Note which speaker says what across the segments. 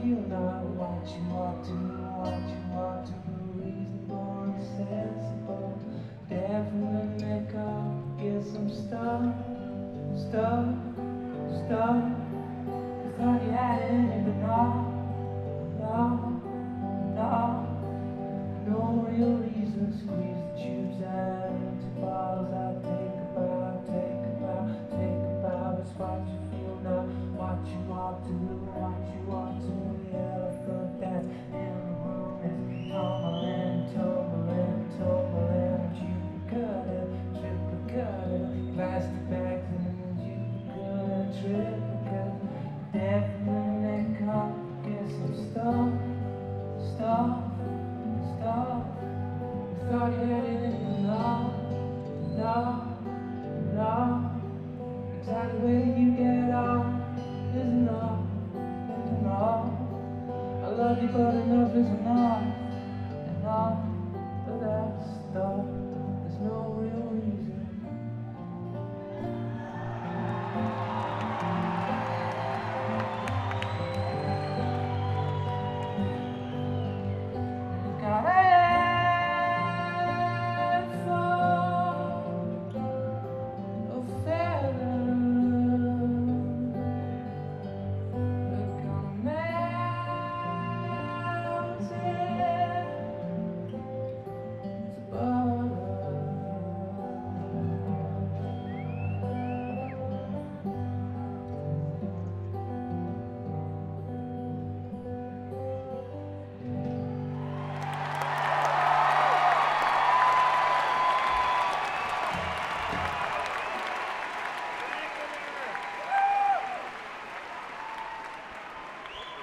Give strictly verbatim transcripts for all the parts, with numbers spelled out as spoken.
Speaker 1: feel now. What you want to, what you want to, reasonable and sensible. Definitely make up, get some stuff, stuff, stuff. You thought you had it in you, but no, no, no. No real reason, squeeze the tubes out into bottles. I think about, take about, take about. It's what you feel now, what you want to, what you want to. The elephant that's in the room is tumbling, tumbling, tumbling. Duplicate, triplicate, plastic bags and duplicate, triplicate. Definitely make up, get some stuff, stuff. Stop. You thought you had it in you, no, no, no. Exactly where you get off is enough, is enough. I love you, but enough is enough, enough for that stuff. There's no real reason. Got it.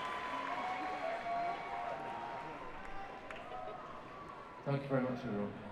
Speaker 1: Thank you very much, everyone.